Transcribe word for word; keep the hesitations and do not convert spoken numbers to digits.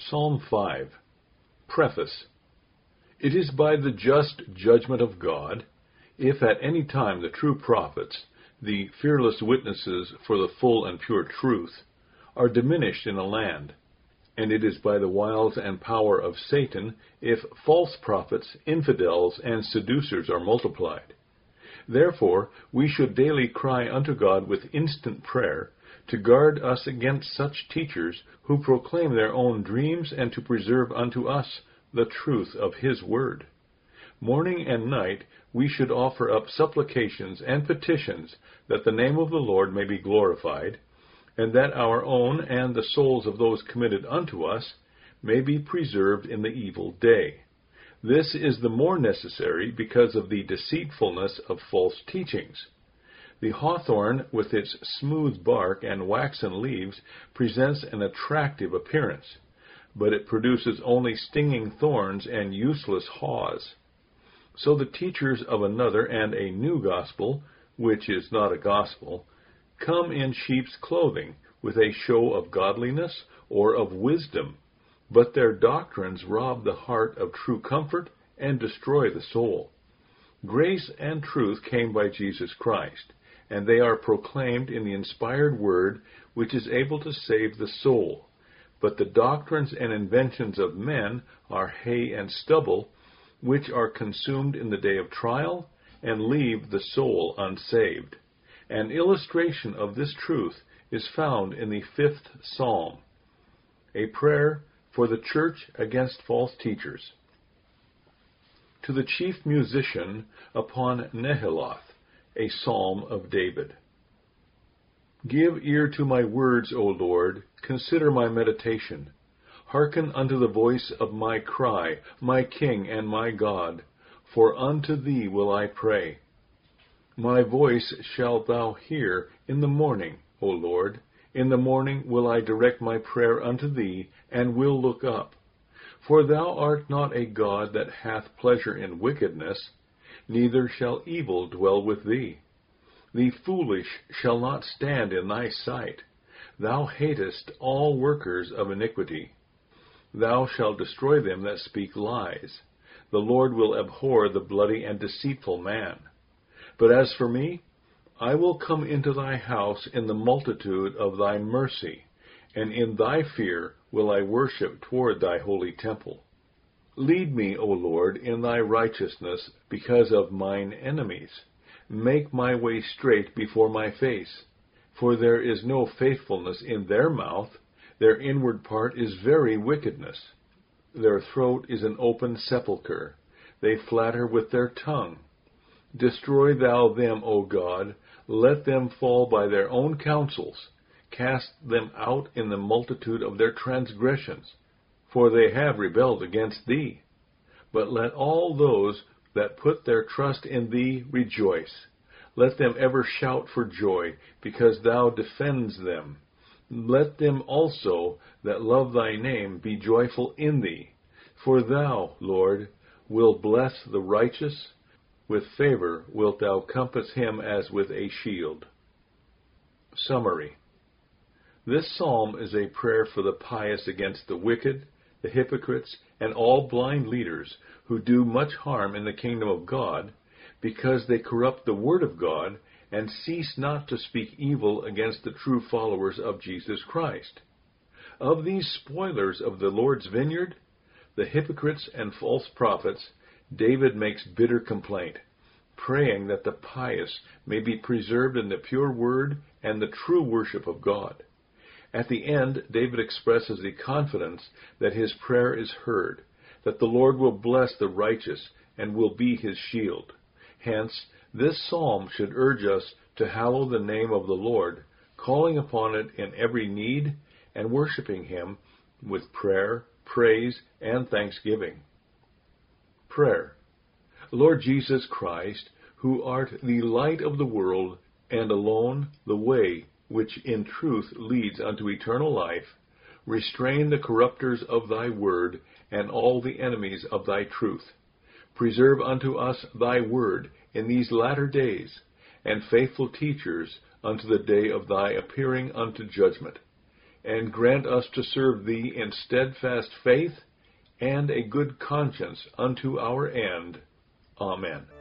Psalm five. Preface. It is by the just judgment of God, if at any time the true prophets, the fearless witnesses for the full and pure truth, are diminished in a land, and it is by the wiles and power of Satan, if false prophets, infidels, and seducers are multiplied. Therefore we should daily cry unto God with instant prayer, to guard us against such teachers who proclaim their own dreams, and to preserve unto us the truth of his word. Morning and night we should offer up supplications and petitions that the name of the Lord may be glorified, and that our own and the souls of those committed unto us may be preserved in the evil day. This is the more necessary because of the deceitfulness of false teachings. The hawthorn, with its smooth bark and waxen leaves, presents an attractive appearance, but it produces only stinging thorns and useless haws. So the teachers of another and a new gospel, which is not a gospel, come in sheep's clothing, with a show of godliness or of wisdom, but their doctrines rob the heart of true comfort and destroy the soul. Grace and truth came by Jesus Christ, and they are proclaimed in the inspired word, which is able to save the soul. But the doctrines and inventions of men are hay and stubble, which are consumed in the day of trial, and leave the soul unsaved. An illustration of this truth is found in the fifth Psalm, a prayer for the church against false teachers. To the chief musician upon Nehiloth, a psalm of David. Give ear to my words, O Lord, consider my meditation. Hearken unto the voice of my cry, my King and my God, for unto thee will I pray. My voice shalt thou hear in the morning, O Lord. In the morning will I direct my prayer unto thee, and will look up. For thou art not a God that hath pleasure in wickedness, neither shall evil dwell with thee. The foolish shall not stand in thy sight. Thou hatest all workers of iniquity. Thou shalt destroy them that speak lies. The Lord will abhor the bloody and deceitful man. But as for me, I will come into thy house in the multitude of thy mercy, and in thy fear will I worship toward thy holy temple. Lead me, O Lord, in thy righteousness because of mine enemies. Make my way straight before my face. For there is no faithfulness in their mouth. Their inward part is very wickedness. Their throat is an open sepulchre. They flatter with their tongue. Destroy thou them, O God. Let them fall by their own counsels. Cast them out in the multitude of their transgressions, for they have rebelled against thee. But let all those that put their trust in thee rejoice. Let them ever shout for joy, because thou defends them. Let them also that love thy name be joyful in thee. For thou, Lord, wilt bless the righteous. With favor wilt thou compass him as with a shield. Summary. This psalm is a prayer for the pious against the wicked, the hypocrites, and all blind leaders who do much harm in the kingdom of God, because they corrupt the word of God and cease not to speak evil against the true followers of Jesus Christ. Of these spoilers of the Lord's vineyard, the hypocrites and false prophets, David makes bitter complaint, praying that the pious may be preserved in the pure word and the true worship of God. At the end, David expresses the confidence that his prayer is heard, that the Lord will bless the righteous and will be his shield. Hence, this psalm should urge us to hallow the name of the Lord, calling upon it in every need and worshiping him with prayer, praise, and thanksgiving. Prayer. Lord Jesus Christ, who art the light of the world, and alone the way which in truth leads unto eternal life, restrain the corrupters of thy word, and all the enemies of thy truth. Preserve unto us thy word in these latter days, and faithful teachers unto the day of thy appearing unto judgment. and grant us to serve Thee in steadfast faith and a good conscience unto our end. Amen.